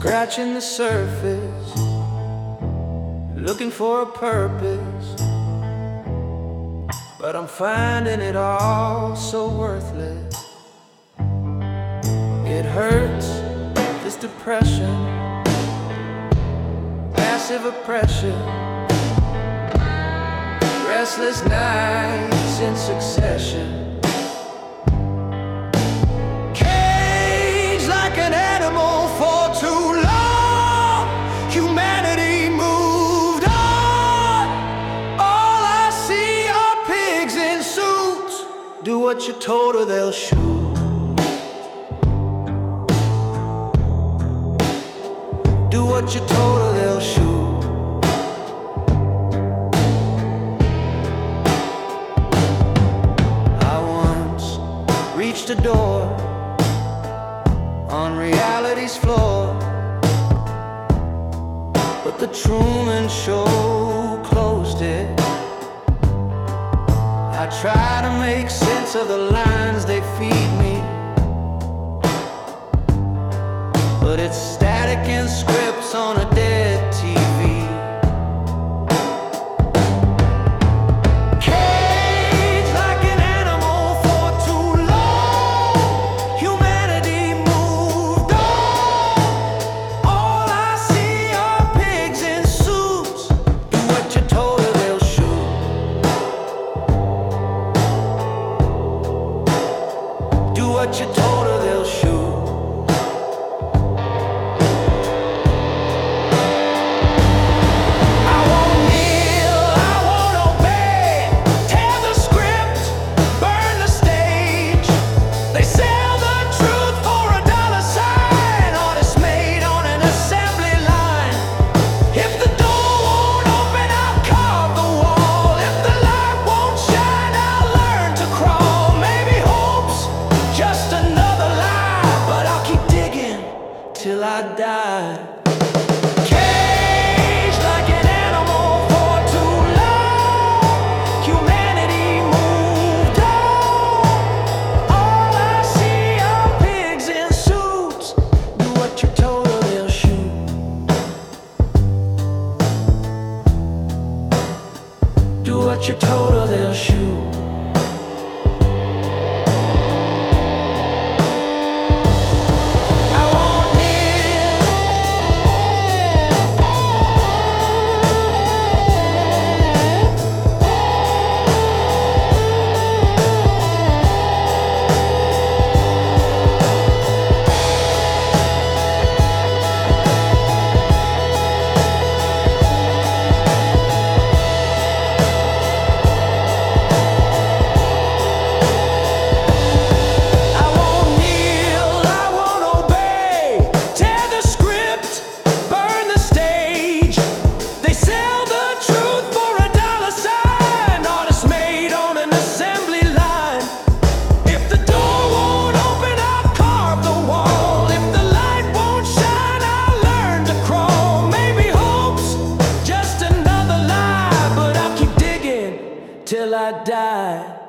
scratching the surface, looking for a purpose, but I'm finding it all so worthless. It hurts, this depression, passive oppression, restless nights in succession. Caged like an animal for too long, humanity moved on. All I see are pigs in suits. Do what you're told or they'll shoot. Do what you're told or they'll shoot. I once reached a door on reality's floor, but the Truman Show closed it. I try to make sense of the lines they feed me, but it's static and scripts on a dead TV. Caged like an animal for too long, humanity moved on. All I see are pigs in suits. Do what you're told or they'll shoot. Do what you're told or they'll shoot. Till I die. Caged like an animal for too long, humanity moved on. All I see are pigs in suits. Do what you're told or they'll shoot. Do what you're told or they'll shoot. Till I die.